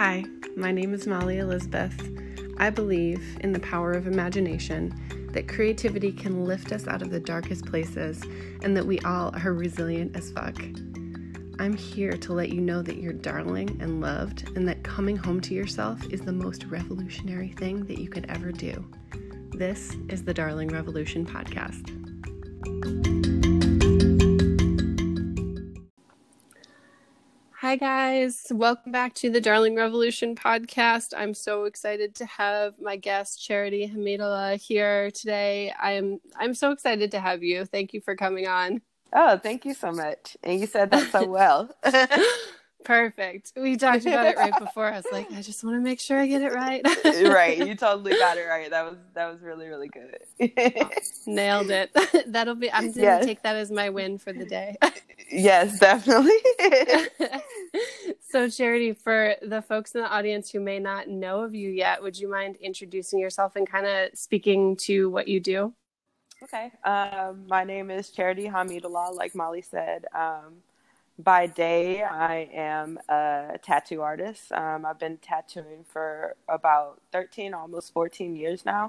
Hi, my name is Molly Elizabeth. I believe in the power of imagination, that creativity can lift us out of the darkest places, and that we all are resilient as fuck. I'm here to let you know that you're darling and loved, and that coming home to yourself is the most revolutionary thing that you could ever do. This is the Darling Revolution podcast. Hi guys, welcome back to the Darling Revolution podcast. I'm so excited to have my guest Charity Hamidullah here today. I'm so excited to have you. Thank you for coming on. Oh, thank you so much. And you said that so well. Perfect. We talked about it right before. I was like, I just want to make sure I get it right. Right. You totally got it right. That was really, really good. Nailed it. I'm going to take that as my win for the day. Yes, definitely. So Charity, for the folks in the audience who may not know of you yet, would you mind introducing yourself and kind of speaking to what you do? Okay. My name is Charity Hamidullah, like Molly said. By day, I am a tattoo artist. I've been tattooing for about 13, almost 14 years now.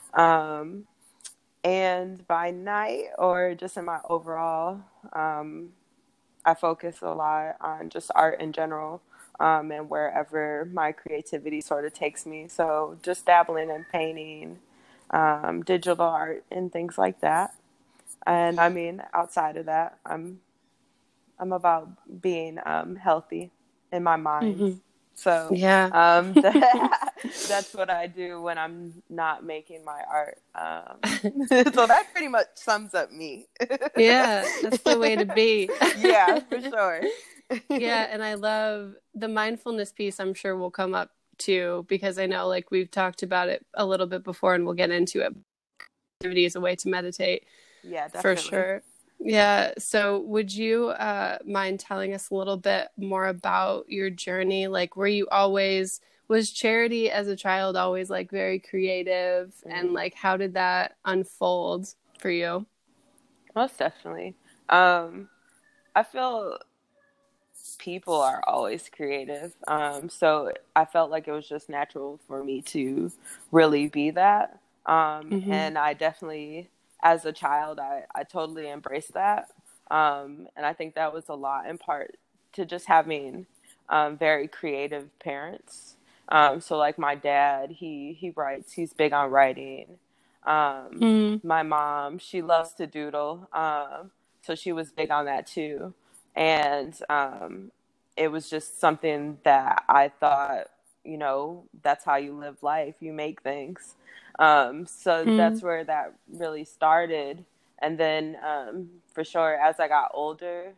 And by night, or just in my overall, I focus a lot on just art in general, and wherever my creativity sort of takes me. So just dabbling in painting, digital art, and things like that. And I mean, outside of that, I'm about being healthy in my mind. Mm-hmm. So yeah, that's what I do when I'm not making my art. So that pretty much sums up me. Yeah, that's the way to be. Yeah, for sure. Yeah, and I love the mindfulness piece. I'm sure will come up too, because I know like we've talked about it a little bit before and we'll get into it. Activity is a way to meditate. Yeah, definitely. For sure. Yeah. So would you mind telling us a little bit more about your journey? Like, was Charity as a child always like very creative? Mm-hmm. And like, how did that unfold for you? Most definitely. I feel people are always creative. So I felt like it was just natural for me to really be that. Mm-hmm. And I definitely, as a child, I totally embraced that. And I think that was a lot in part to just having very creative parents. So like my dad, he writes, he's big on writing. My mom, she loves to doodle. So she was big on that too. And it was just something that I thought, that's how you live life. You make things. So that's where that really started. And then for sure, as I got older,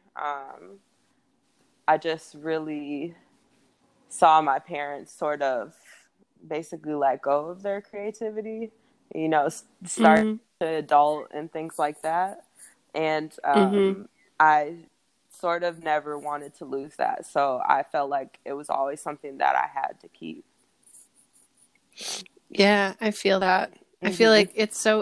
I just really saw my parents sort of basically let go of their creativity, start to adult and things like that. And I sort of never wanted to lose that. So I felt like it was always something that I had to keep. Yeah, I feel that. I feel like it's so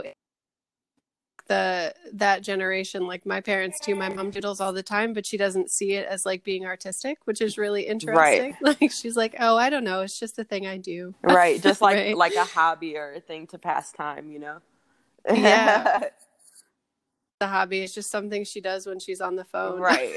that generation, like my parents too. My mom doodles all the time, but she doesn't see it as like being artistic, which is really interesting. Right. Like she's like, oh, I don't know, it's just a thing I do. Right. Just like right? Like a hobby or a thing to pass time, Yeah. The hobby is just something she does when she's on the phone. Right.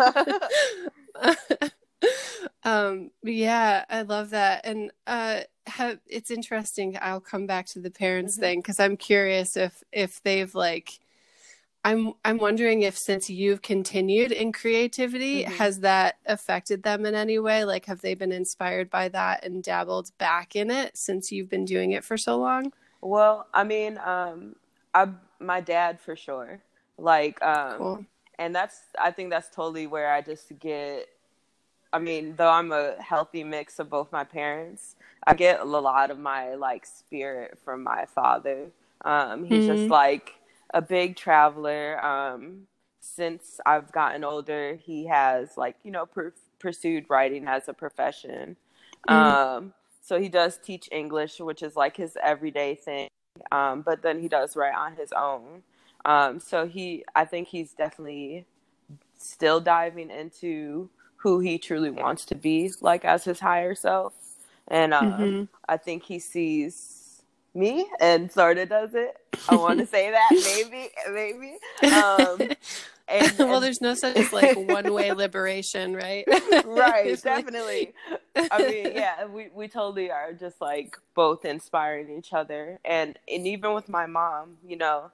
Yeah, I love that. And it's interesting. I'll come back to the parents thing because I'm curious if they've like I'm wondering if since you've continued in creativity, has that affected them in any way? Like have they been inspired by that and dabbled back in it since you've been doing it for so long? Well, I mean, my dad for sure. Like cool. And I think that's totally where I just get, I mean, though I'm a healthy mix of both my parents, I get a lot of my like spirit from my father. He's just like a big traveler. Since I've gotten older, he has like, pursued writing as a profession. So he does teach English, which is like his everyday thing. But then he does write on his own. So I think he's definitely still diving into who he truly wants to be, like as his higher self. And I think he sees me and sort of does it. I want to say that maybe. Well, there's no such as like one-way liberation, right? Right, definitely. I mean, yeah, we totally are just like both inspiring each other, and even with my mom, you know,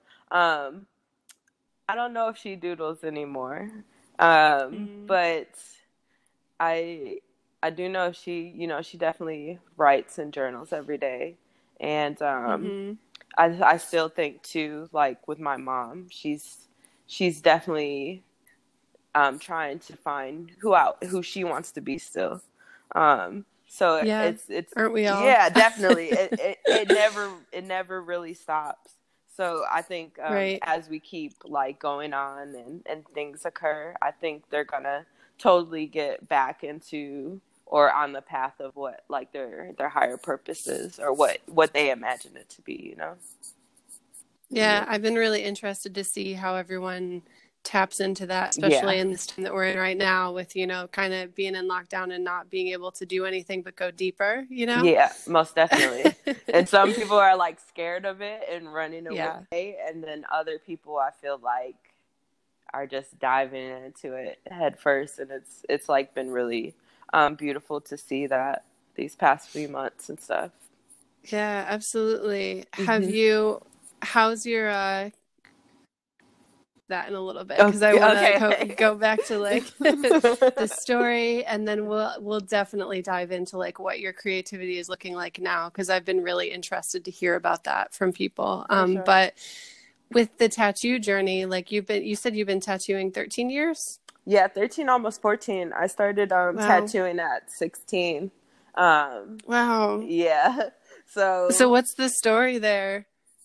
I don't know if she doodles anymore, but I I do know she, you know, she definitely writes and journals every day, and I still think too, like with my mom, she's definitely trying to find who she wants to be still. So Yeah, it's aren't we all? yeah, definitely. It never really stops. So I think Right. as we keep like going on and things occur, I think they're gonna totally get back into or on the path of what like their higher purposes or what they imagine it to be, you know? Yeah, I've been really interested to see how everyone taps into that, Yeah. especially in this time that we're in right now with, you know, kind of being in lockdown and not being able to do anything but go deeper, you know? Yeah, most definitely. And some people are like scared of it and running Yeah. away, and then other people I feel like are just diving into it head first, and it's like been really beautiful to see that these past few months and stuff. Yeah, absolutely. Hmm. How's your that in a little bit because I Okay, want to okay. go back to like the story, and then we'll definitely dive into like what your creativity is looking like now because I've been really interested to hear about that from people. For sure. But with the tattoo journey, like you said you've been tattooing 13 years? Yeah, 13, almost 14. I started Wow. tattooing at 16. Wow. Yeah. So So what's the story there?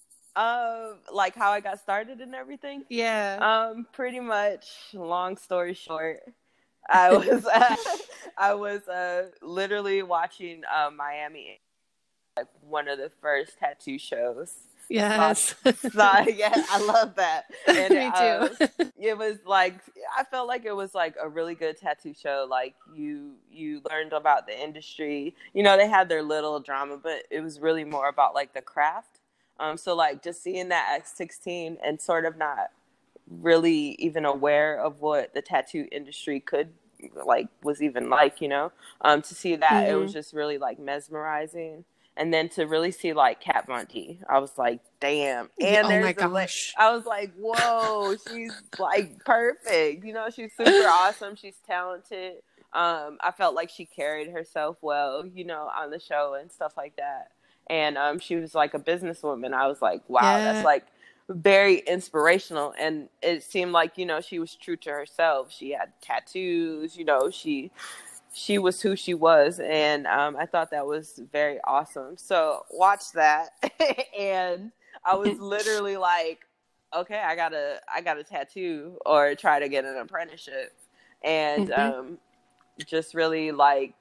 like how I got started and everything. Yeah. Pretty much. Long story short, I was I was literally watching Miami, like one of the first tattoo shows. Yes. Yeah, I love that. And Me too. it was like I felt like it was like a really good tattoo show. Like you learned about the industry. You know, they had their little drama, but it was really more about like the craft. So like just seeing that at 16 and sort of not really even aware of what the tattoo industry could like was even like, you know, to see that it was Hmm. just really like mesmerizing. And then to really see like Kat Von D, I was like, damn. And Oh my there's gosh. I was like, whoa, she's like perfect. You know, she's super awesome. She's talented. I felt like she carried herself well, you know, on the show and stuff like that. And she was like a businesswoman. I was like, wow, that's Yeah. like very inspirational. And it seemed like, you know, she was true to herself. She had tattoos, you know, she was who she was, and I thought that was very awesome. So watch that, and I was literally like, okay, I gotta tattoo or try to get an apprenticeship, and Hmm. just really like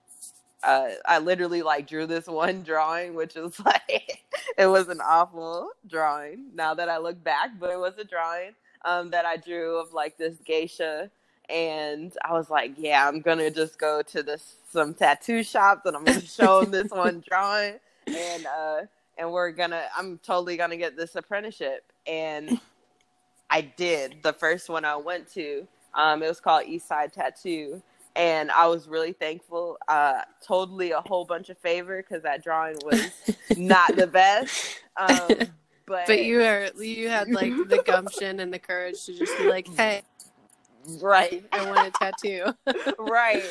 I literally like drew this one drawing, which was like it was an awful drawing. Now that I look back, but it was a drawing that I drew of like this geisha, and I was like, yeah, I'm gonna just go to some tattoo shops and I'm gonna show them this one drawing, and I'm totally gonna get this apprenticeship, and I did. The first one I went to, it was called Eastside Tattoo, and I was really thankful. Totally a whole bunch of favor because that drawing was not the best. But But you had like the gumption and the courage to just be like, hey, right, I want a tattoo. right,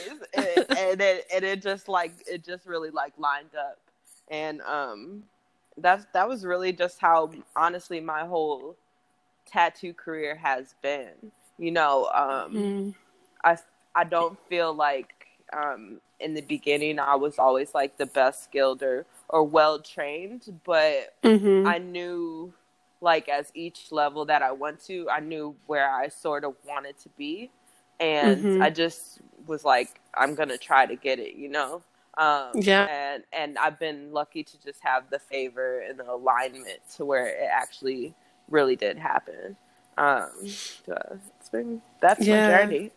it just really like lined up, and that was really just how honestly my whole tattoo career has been. You know, Mm. I I don't feel like in the beginning I was always like the best skilled or well trained, but Hmm. I knew like as each level that I went to, I knew where I sort of wanted to be, and Hmm. I just was like, I'm gonna try to get it, you know. Yeah. And I've been lucky to just have the favor and the alignment to where it actually really did happen. So that's my Yeah. journey.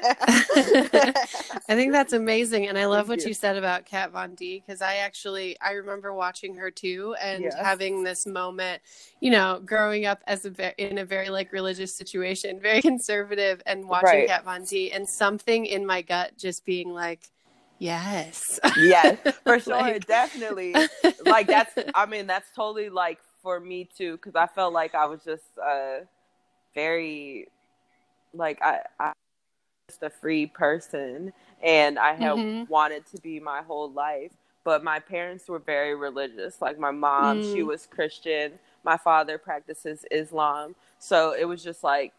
I think that's amazing. And I love Thank what you. you said about Kat Von D, because I remember watching her too and Yeah. having this moment, you know, growing up as in a very like religious situation, very conservative, and watching Right. Kat Von D and something in my gut just being like, yes. Yes, for sure. Like, Definitely. Like that's totally like for me too, because I felt like I was just very like I just a free person, and I had mm-hmm. wanted to be my whole life. But my parents were very religious. Like my mom, she was Christian. My father practices Islam. So it was just like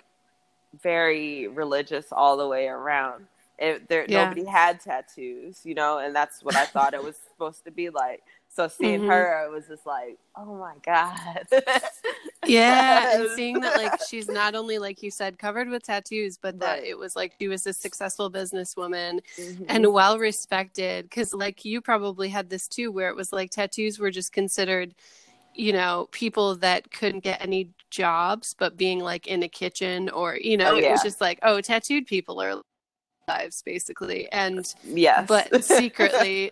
very religious all the way around. Nobody had tattoos, you know, and that's what I thought it was supposed to be like. So seeing mm-hmm. her, I was just like, oh my God. Yeah, and seeing that like she's not only, like you said, covered with tattoos, but that Right. it was like she was a successful businesswoman Mm-hmm. and well respected. Because like you probably had this too, where it was like tattoos were just considered, you know, people that couldn't get any jobs, but being like in a kitchen or, you know, Oh, it was yeah. just like, oh, tattooed people are lives basically. And Yes. but secretly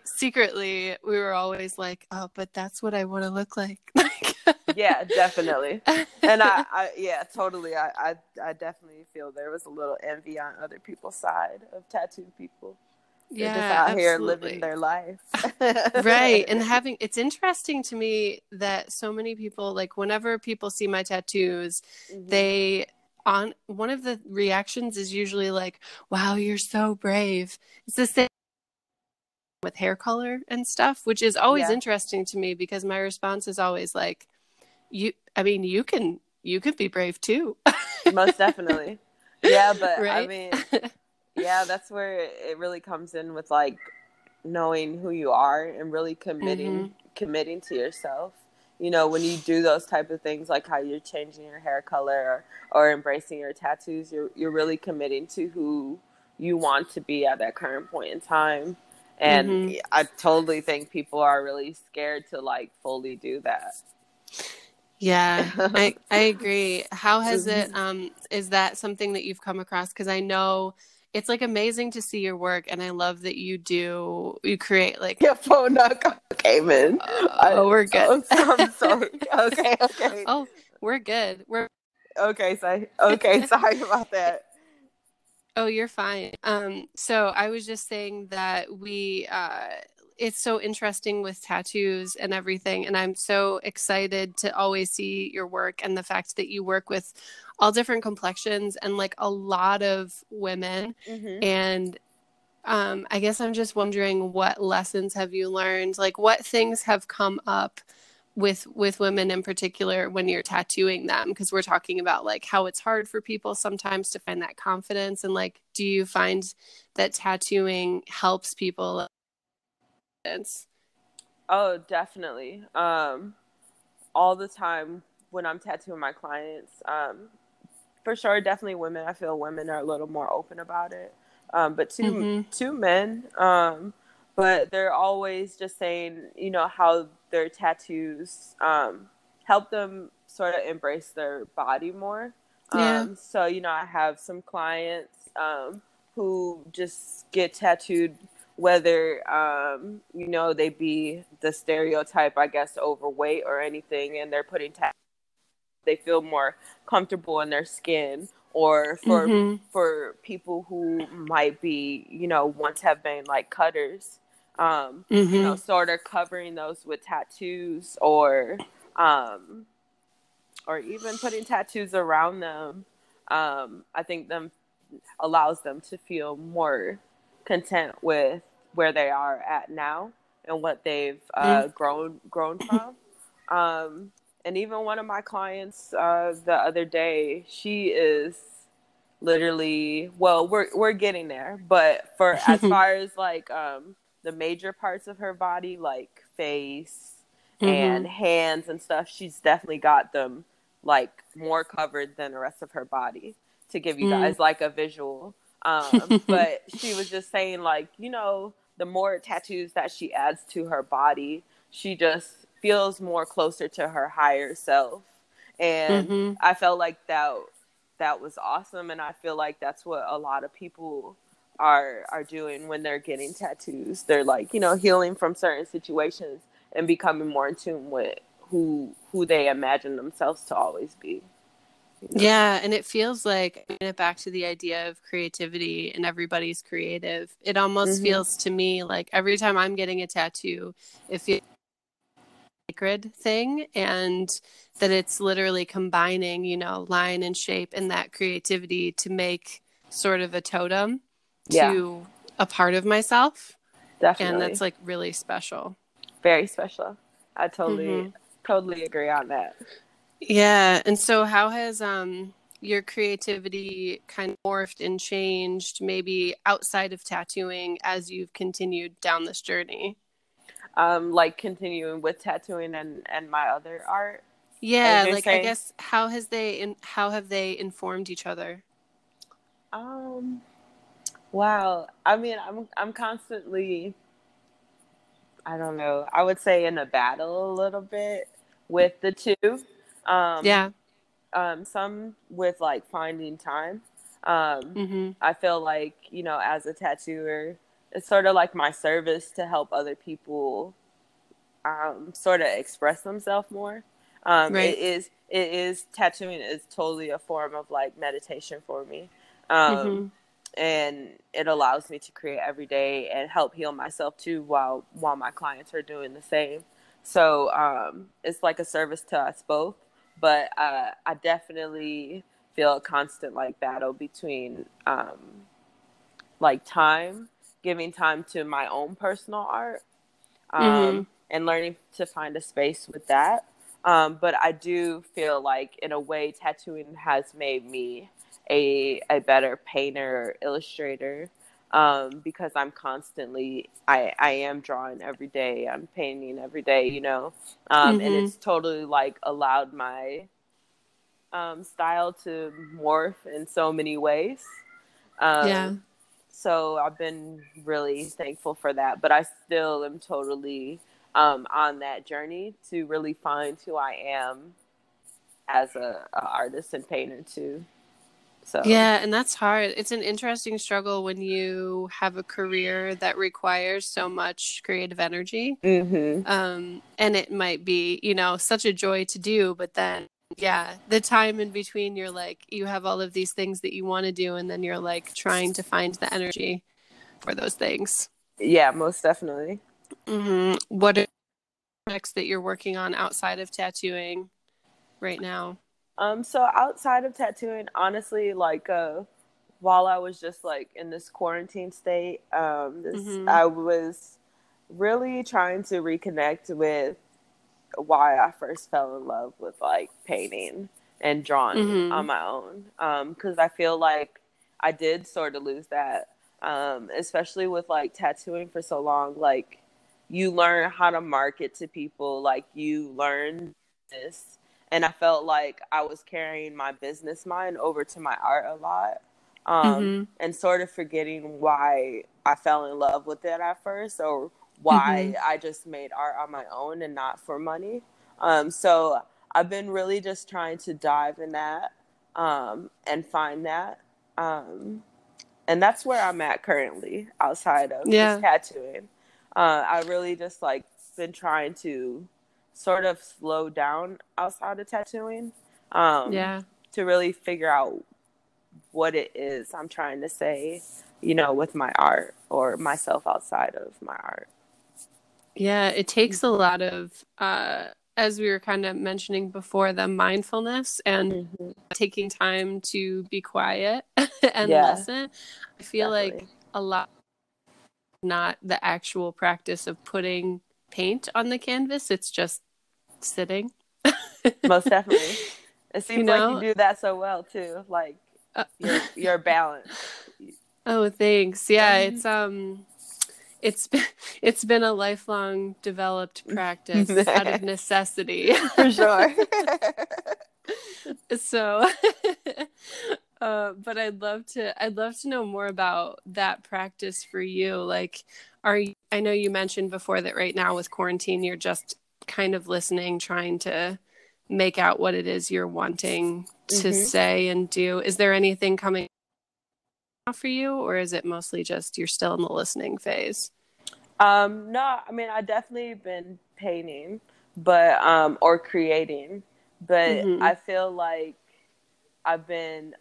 we were always like, oh, but that's what I want to look like. Yeah, definitely. And I yeah, totally. I definitely feel there was a little envy on other people's side of tattooed people. They're just Yeah, out here absolutely. living their life. Right. And it's interesting to me that so many people, like whenever people see my tattoos, Mm-hmm. on one of the reactions is usually like, wow, you're so brave. It's the same with hair color and stuff, which is always interesting to me because my response is always like, you can be brave too. Most definitely. Yeah, but right? I mean, yeah, that's where it really comes in with like knowing who you are and really committing to yourself. You know, when you do those type of things, like how you're changing your hair color or embracing your tattoos, you're really committing to who you want to be at that current point in time. And I totally think people are really scared to like fully do that. Yeah, I agree. How has it, is that something that you've come across? Because I know it's like amazing to see your work, and I love that you create like. Your phone knock. Okay, man. We're good. I'm sorry. Okay. Oh, we're good. Okay, sorry about that. Oh, you're fine. So I was just saying that it's so interesting with tattoos and everything. And I'm so excited to always see your work and the fact that you work with all different complexions and like a lot of women. And I guess I'm just wondering, what lessons have you learned? Like what things have come up with women in particular when you're tattooing them, because we're talking about like how it's hard for people sometimes to find that confidence, and like do you find that tattooing helps people? Oh, definitely. All the time when I'm tattooing my clients, for sure, definitely women. I feel women are a little more open about it. But two men, but they're always just saying, you know, how their tattoos help them sort of embrace their body more. So, you know, I have some clients who just get tattooed, whether, you know, they be the stereotype, I guess, overweight or anything, and they're putting tattoos. They feel more comfortable in their skin, or for people who might be, you know, once have been like cutters, you know, sort of covering those with tattoos, or even putting tattoos around them. I think them allows them to feel more content with where they are at now and what they've grown from. And even one of my clients the other day, she is literally, well, we're getting there, but for as far as like the major parts of her body, like face and hands and stuff, she's definitely got them like more covered than the rest of her body, to give you guys like a visual. But she was just saying, like, you know, the more tattoos that she adds to her body, she just feels more closer to her higher self. And I felt like that that was awesome. And I feel like that's what a lot of people are doing when they're getting tattoos. They're like, you know, healing from certain situations and becoming more in tune with who they imagine themselves to always be. You know? Yeah, and it feels like, bringing it back to the idea of creativity and everybody's creative, it almost feels to me like every time I'm getting a tattoo, it feels sacred thing, and that it's literally combining, you know, line and shape and that creativity to make sort of a totem Yeah, to a part of myself. And definitely. that's like really special. Very special. I totally, Mm-hmm. totally agree on that. Yeah. And so how has your creativity kind of morphed and changed maybe outside of tattooing as you've continued down this journey? Like continuing with tattooing and my other art, as Yeah, you're like I saying. guess how have they informed each other? Um, wow. I mean, I'm constantly, I don't know, I would say in a battle a little bit with the two. Um, Yeah. some with like finding time. Um, Mm-hmm. I feel like, you know, as a tattooer, it's sort of like my service to help other people sort of express themselves more. Right. It is tattooing is totally a form of like meditation for me. Mm-hmm. And it allows me to create every day and help heal myself too while my clients are doing the same. So it's like a service to us both. But I definitely feel a constant like battle between like time, giving time to my own personal art, Mm-hmm. and learning to find a space with that. But I do feel like, in a way, tattooing has made me a better painter, illustrator, because I'm constantly, I am drawing every day, I'm painting every day, you know, and Mm-hmm. it's totally like allowed my style to morph in so many ways. Yeah. Um, so I've been really thankful for that, but I still am totally on that journey to really find who I am as a artist and painter too. So Yeah, and that's hard. It's an interesting struggle when you have a career that requires so much creative energy. hmm And it might be, you know, such a joy to do, but then, yeah, the time in between, you're like, you have all of these things that you want to do, and then you're like trying to find the energy for those things. yeah, most definitely. What are the projects that you're working on outside of tattooing right now? So outside of tattooing, honestly, like while I was just like in this quarantine state, this Mm-hmm. I was really trying to reconnect with why I first fell in love with like painting and drawing Mm-hmm. on my own. Because I feel like I did sort of lose that, especially with like tattooing for so long. Like you learn how to market to people, like you learn this. And I felt like I was carrying my business mind over to my art a lot, Mm-hmm. and sort of forgetting why I fell in love with it at first, or Mm-hmm. why I just made art on my own and not for money. So I've been really just trying to dive in that, and find that. Um, and that's where I'm at currently outside of just Yeah. tattooing. I really just like been trying to sort of slow down outside of tattooing, um, Yeah. to really figure out what it is I'm trying to say, you know, with my art or myself outside of my art. Yeah, it takes a lot of, as we were kind of mentioning before, the mindfulness and hmm taking time to be quiet and Yeah, listen. I feel like definitely. a lot, not the actual practice of putting paint on the canvas, it's just sitting, Most definitely. It you seems like you know? do that so well too. Like Uh, you're balanced. oh, thanks. Yeah, it's been it's been a lifelong developed practice out of necessity. For sure. So but I'd love to know more about that practice for you. Like, I know you mentioned before that right now with quarantine you're just kind of listening, trying to make out what it is you're wanting to Mm-hmm. say and do. Is there anything coming up for you, or is it mostly just you're still in the listening phase? No, I mean, I definitely been painting, but or creating, but Mm-hmm. I feel like I've been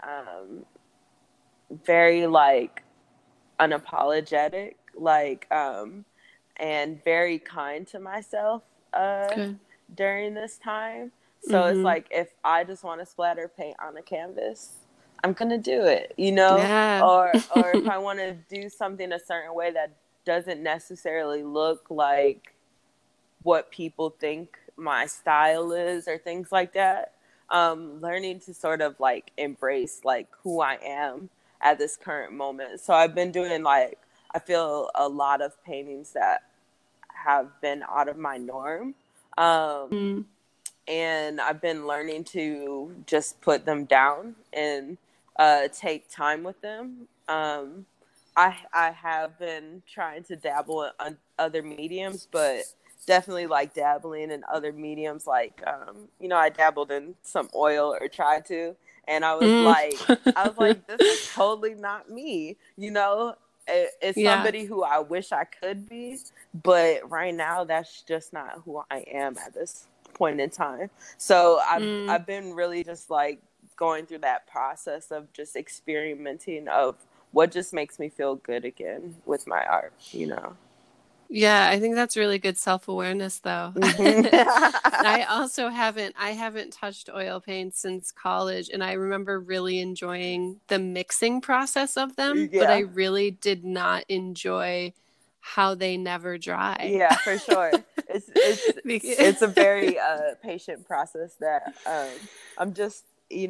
very like unapologetic, like and very kind to myself Good. during this time. So it's Mm-hmm. like if I just want to splatter paint on a canvas, I'm gonna do it, you know? Yeah. Or if I want to do something a certain way that doesn't necessarily look like what people think my style is or things like that. Learning to sort of like embrace like who I am at this current moment. So I've been doing like, I feel a lot of paintings that have been out of my norm. Um, Mm. and I've been learning to just put them down and take time with them. I have been trying to dabble in other mediums, but definitely like dabbling in other mediums. Like, I dabbled in some oil or tried to, and Mm. I was like, this is totally not me. It's Yeah. somebody who I wish I could be, but right now that's just not who I am at this point in time. So Mm. I've been really just like going through that process of just experimenting of what just makes me feel good again with my art. Yeah, I think that's really good self-awareness though. Mm-hmm. I haven't touched oil paints since college, and I remember really enjoying the mixing process of them, but I Yeah. really did not enjoy how they never dry. Yeah, for sure. It's a very patient process that I'm just,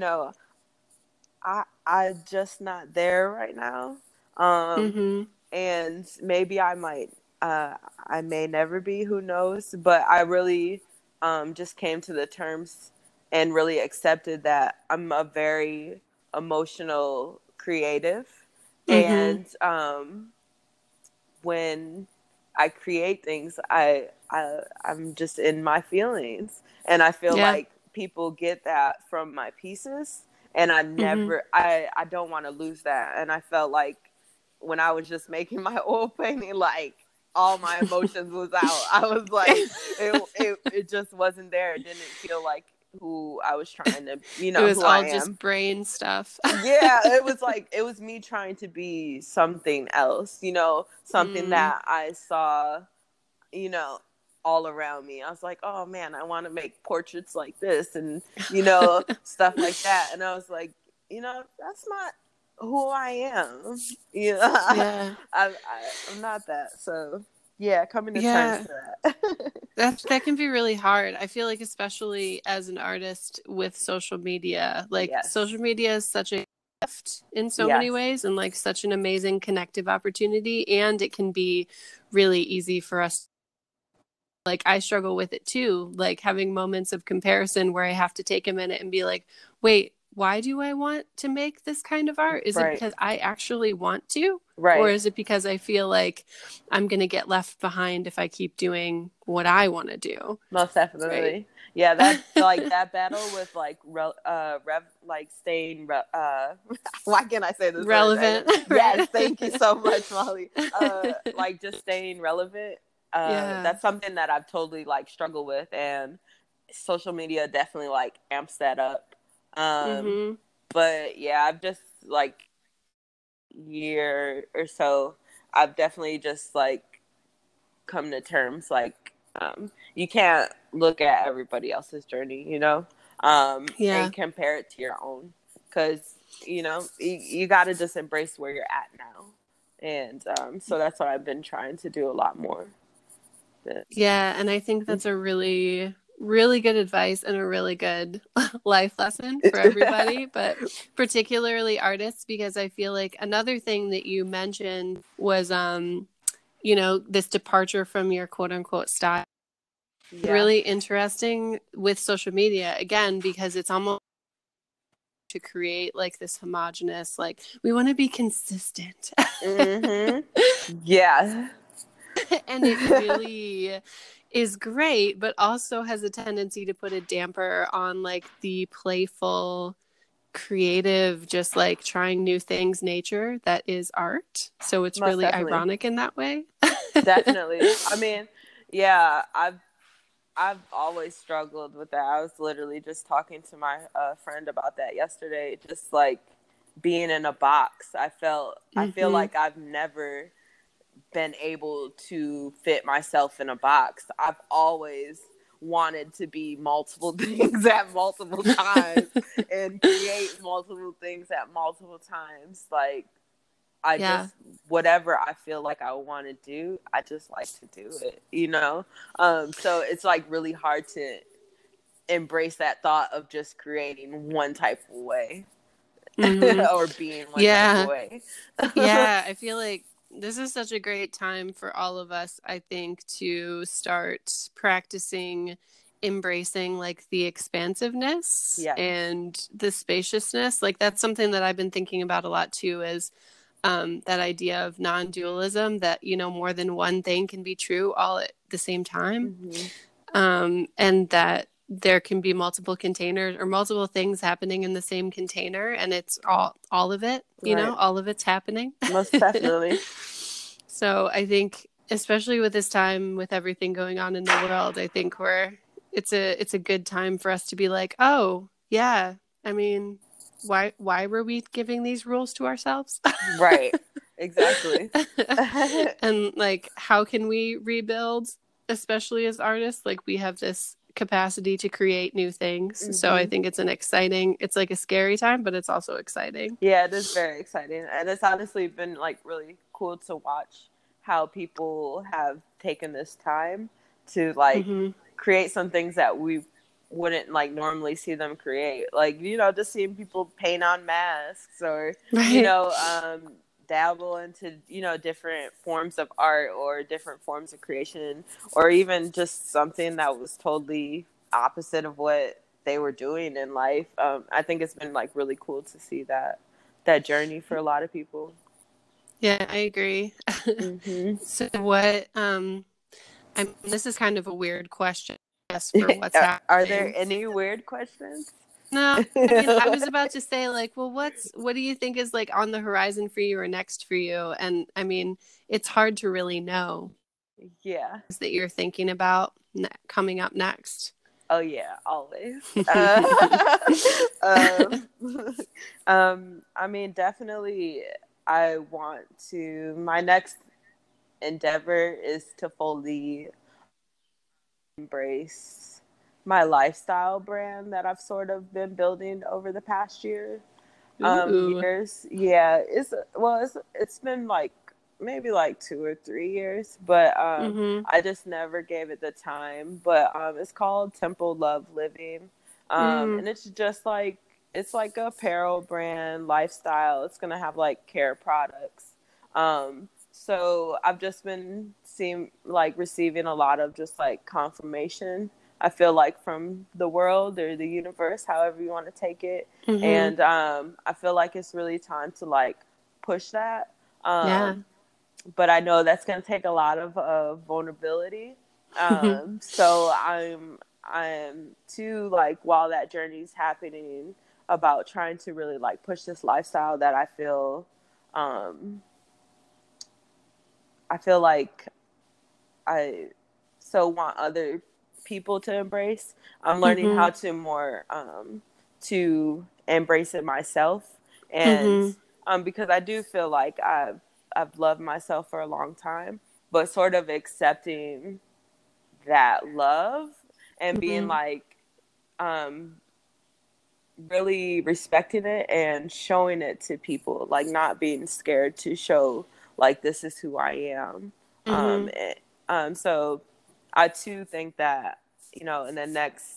I just not there right now. Um Mm-hmm. and maybe I may never be, who knows, but I really just came to the terms and really accepted that I'm a very emotional creative, Mm-hmm. and when I create things, I'm just in my feelings, and I feel Yeah. like people get that from my pieces, and Mm-hmm. I don't want to lose that. And I felt like when I was just making my oil painting, like all my emotions was out. I was like, it just wasn't there. It didn't feel like who I was trying to, It was who I all just am. brain stuff. Yeah, it was me trying to be something else, something Mm. that I saw, you know, all around me. I was like, oh man, I want to make portraits like this and, stuff like that. And I was like, that's not who I am. Yeah. I'm not that. So yeah, coming to terms Yeah. to that. That can be really hard. I feel like especially as an artist with social media, like Yes. social media is such a gift in so many Yes. ways and like such an amazing connective opportunity, and it can be really easy for us. Like I struggle with it too, like having moments of comparison where I have to take a minute and be like, "Wait, why do I want to make this kind of art? Is it Right. because I actually want to? Or Right. is it because I feel like I'm going to get left behind if I keep doing what I want to do?" Most Right. definitely. Yeah, that like that battle with like like staying why can't I say this word? Relevant, Yes, right? thank you so much, Molly. Like just staying relevant. Yeah. That's something that I've totally like struggled with, and social media definitely like amps that up. Um Mm-hmm. but yeah, I've just like year or so, I've definitely just like come to terms like you can't look at everybody else's journey, Yeah. and compare it to your own, because you got to just embrace where you're at now, and so that's what I've been trying to do a lot more. But, Yeah. And I think that's a really, really good advice and a really good life lesson for everybody, but particularly artists, because I feel like another thing that you mentioned was, this departure from your quote unquote style. yeah. Really interesting with social media again, because it's almost to create like this homogenous, like we want to be consistent. Mm-hmm. Yeah. And it really is great, but also has a tendency to put a damper on like the playful, creative, just like trying new things nature that is art. So it's Most really definitely. ironic in that way. Definitely. I mean, yeah, I've always struggled with that. I was literally just talking to my friend about that yesterday. Just like being in a box, I feel Mm-hmm. like I've never been able to fit myself in a box. I've always wanted to be multiple things at multiple times and create multiple things at multiple times. Like I Yeah. just, whatever I feel like I want to do, I just like to do it, you know? So it's like really hard to embrace that thought of just creating one type of way Mm-hmm. or being one type of Yeah. way. Yeah. I feel like this is such a great time for all of us, I think, to start practicing embracing like the expansiveness Yes. and the spaciousness. Like that's something that I've been thinking about a lot too, is that idea of non-dualism, that, you know, more than one thing can be true all at the same time. Mm-hmm. And that there can be multiple containers or multiple things happening in the same container, and it's all of it, you know, Right. all of it's happening. Most definitely. So I think, especially with this time, with everything going on in the world, I think it's a good time for us to be like, oh yeah, I mean, why were we giving these rules to ourselves? Right. Exactly. And like, how can we rebuild, especially as artists? Like, we have this capacity to create new things. So I Mm-hmm. think it's like a scary time, but it's also exciting. Yeah, it is very exciting. And it's honestly been like really cool to watch how people have taken this time to like Mm-hmm. create some things that we wouldn't like normally see them create. Like, you know, just seeing people paint on masks or, you Right. know, dabble into, you know, different forms of art or different forms of creation, or even just something that was totally opposite of what they were doing in life. I think it's been like really cool to see that journey for a lot of people. Yeah, I agree. Mm-hmm. So what, I mean, this is kind of a weird question, I guess, for what's Are there happening. any weird questions? No, I mean, I was about to say, like, well, what do you think is like on the horizon for you or next for you? And I mean, it's hard to really know Yeah. that you're thinking about coming up next. Oh yeah, always. Um, I mean, definitely. I want to. My next endeavor is to fully embrace my lifestyle brand that I've sort of been building over the past Ooh. years. Yeah, it's been like maybe like 2 or 3 years, but Mm-hmm. I just never gave it the time. But it's called Temple Love Living, Mm. and it's just like it's like a apparel brand lifestyle. It's gonna have like care products. So I've just been receiving a lot of just like confirmation, I feel like, from the world or the universe, however you want to take it. Mm-hmm. And I feel like it's really time to like push that. Yeah. But I know that's going to take a lot of vulnerability. So I'm too, like, while that journey's happening, about trying to really like push this lifestyle that um, I feel like I so want other people to embrace. I'm learning Mm-hmm. how to more to embrace it myself, and Mm-hmm. because I do feel like I've loved myself for a long time, but sort of accepting that love and being Mm-hmm. like um really respecting it and showing it to people, like not being scared to show like this is who I am. Mm-hmm. So I too think that, you know, in the next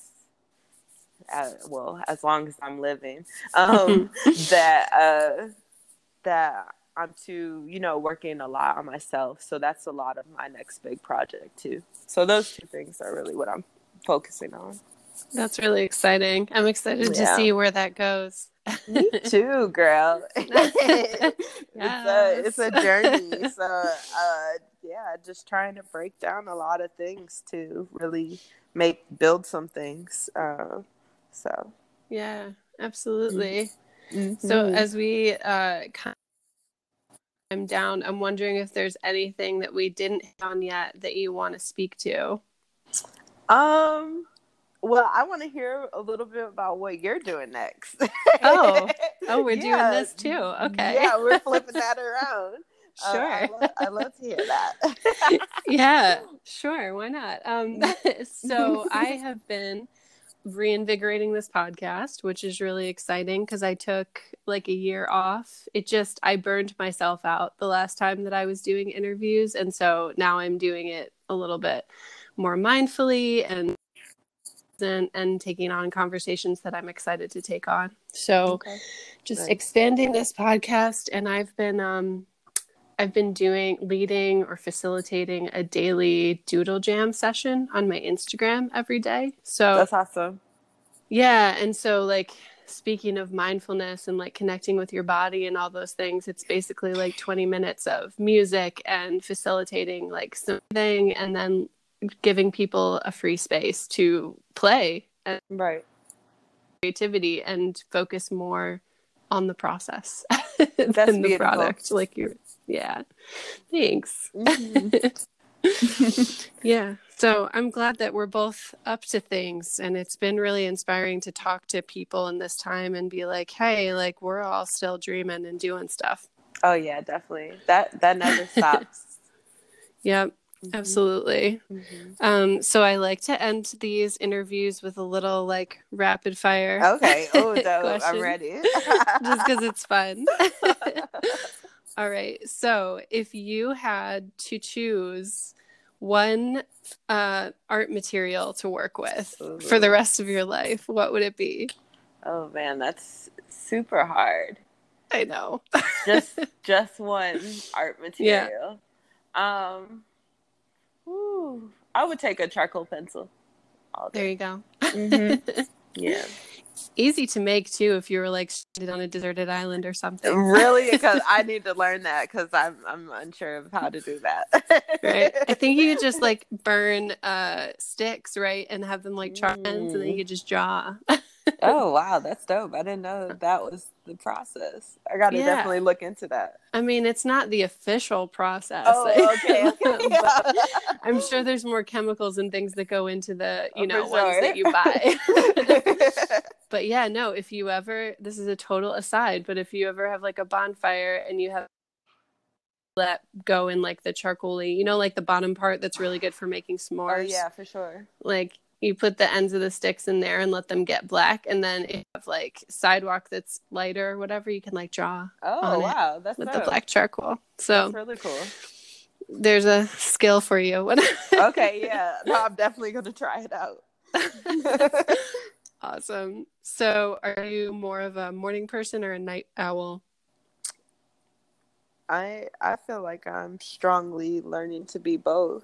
as long as I'm living, that that I'm too, you know, working a lot on myself. So that's a lot of my next big project too. So those two things are really what I'm focusing on. That's really exciting. I'm excited to Yeah. see where that goes. Me too, girl. It's Yes. a journey. So yeah, just trying to break down a lot of things to really build some things. So Yeah, absolutely. mm-hmm. So as we I'm down, I'm wondering if there's anything that we didn't hit on yet that you want to speak to. Well, I want to hear a little bit about what you're doing next. Oh, we're doing this too. Okay. Yeah, we're flipping that around. Sure. I love to hear that. Yeah, sure. Why not? So I have been reinvigorating this podcast, which is really exciting because I took like a year off. I burned myself out the last time that I was doing interviews. And so now I'm doing it a little bit more mindfully and taking on conversations that I'm excited to take on. So just expanding this podcast, and I've been leading or facilitating a daily doodle jam session on my Instagram every day. So that's awesome. Yeah, and so like speaking of mindfulness and like connecting with your body and all those things, it's basically like 20 minutes of music and facilitating like something, and then giving people a free space to play and creativity and focus more on the process than the product. Like yeah, thanks. Yeah, so I'm glad that we're both up to things, and it's been really inspiring to talk to people in this time and be like, hey, like we're all still dreaming and doing stuff. Oh yeah, definitely. That never stops. Yep. Absolutely. So I like to end these interviews with a little like rapid fire. Okay. Oh, dope. I'm ready. Just because it's fun. All right. So if you had to choose one art material to work with for the rest of your life, what would it be? Oh man, that's super hard. I know. just one art material. Yeah. I would take a charcoal pencil. There you go. Yeah. Easy to make too if you were like on a deserted island or something. Really? Because I need to learn that because I'm unsure of how to do that. Right. I think you could just like burn sticks, right, and have them like char ends, and then you could just draw. Oh wow, that's dope. I didn't know that was the process. I got to definitely look into that. I mean, it's not the official process. Oh, okay. But I'm sure there's more chemicals and things that go into the, ones that you buy. But yeah, no, if you ever, this is a total aside, but if you ever have like a bonfire and you have let go in like the charcoal-y, like the bottom part that's really good for making s'mores. Oh yeah, for sure. Like you put the ends of the sticks in there and let them get black, and then if you have like sidewalk that's lighter or whatever, you can like draw wow, that's with dope. the black charcoal. So that's really cool. There's a skill for you. Okay, yeah. No, I'm definitely going to try it out. Awesome. So are you more of a morning person or a night owl? I feel like I'm strongly learning to be both.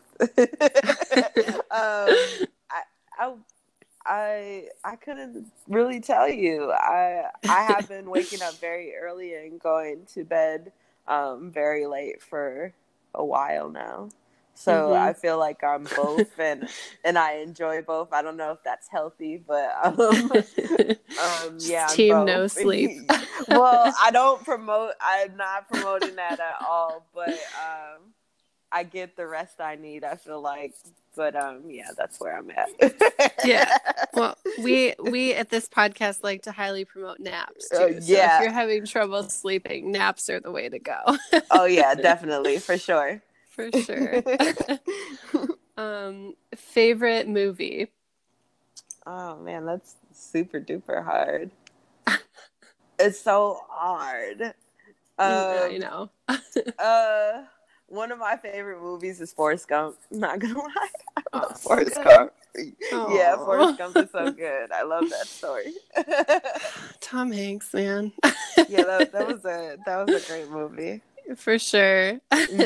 I couldn't really tell you. I have been waking up very early and going to bed very late for a while now. So I feel like I'm both, and I enjoy both. I don't know if that's healthy, but yeah, team no sleep. Well, I'm not promoting that at all, but I get the rest I need, I feel like. But yeah, that's where I'm at. Yeah. Well, we at this podcast like to highly promote naps too. So yeah. If you're having trouble sleeping, naps are the way to go. Oh yeah, definitely, for sure. For sure. Favorite movie? Oh man, that's super duper hard. It's so hard. I know. One of my favorite movies is Forrest Gump. I'm not gonna lie. I love Forrest Gump. Yeah, Forrest Gump is so good. I love that story. Tom Hanks, man. Yeah, that was a great movie. For sure.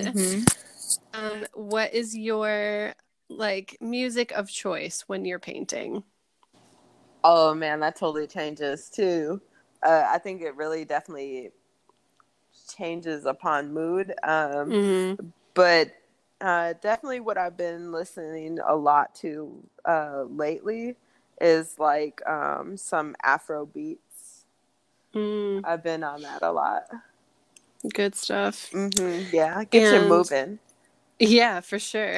What is your like music of choice when you're painting? Oh man, that totally changes too. I think it really definitely changes upon mood. But Definitely what I've been listening a lot to lately is like some Afro beats. I've been on that a lot. Good stuff. Yeah, get you moving. Yeah, for sure.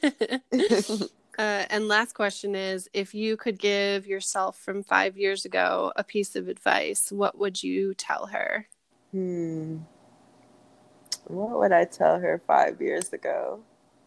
And last question is, if you could give yourself from 5 years ago a piece of advice, what would you tell her? What would I tell her 5 years ago?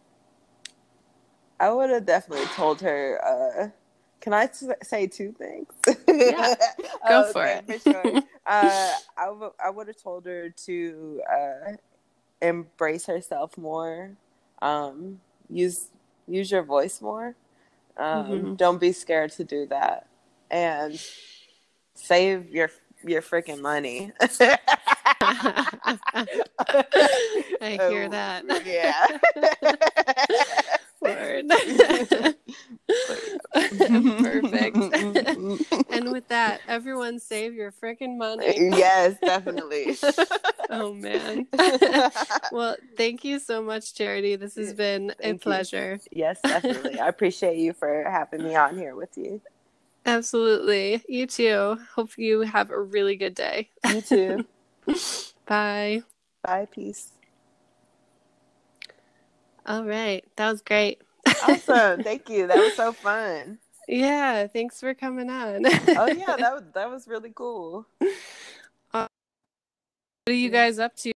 I would have definitely told her, can I say two things? Yeah, go for it. For sure. I would have told her to embrace herself more, use your voice more. Don't be scared to do that, and save your freaking money. I hear that. Yeah. Word. Perfect. And with that, everyone save your freaking money. Yes, definitely. Oh, man. Well, thank you so much, Charity. This has been a pleasure. Yes, definitely. I appreciate you for having me on here with you. Absolutely. You too. Hope you have a really good day. You too. Bye. Bye. Peace. All right. That was great. Awesome. Thank you. That was so fun. Yeah. Thanks for coming on. Oh, yeah. That was really cool. What are you guys up to?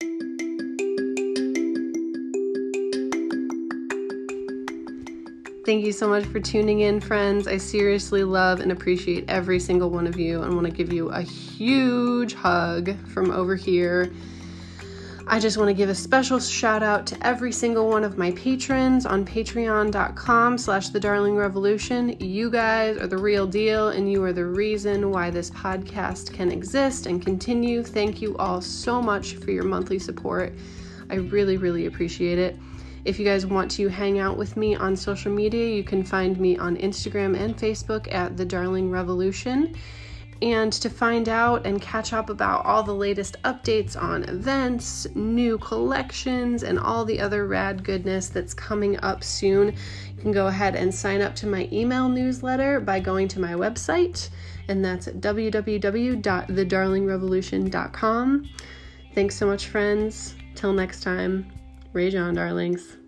Thank you so much for tuning in, friends. I seriously love and appreciate every single one of you and want to give you a huge hug from over here. I just want to give a special shout out to every single one of my patrons on patreon.com/thedarlingrevolution. You guys are the real deal, and you are the reason why this podcast can exist and continue. Thank you all so much for your monthly support. I really, really appreciate it. If you guys want to hang out with me on social media, you can find me on Instagram and Facebook at The Darling Revolution. And to find out and catch up about all the latest updates on events, new collections, and all the other rad goodness that's coming up soon, you can go ahead and sign up to my email newsletter by going to my website, and that's at www.thedarlingrevolution.com. Thanks so much, friends. Till next time, rage on, darlings.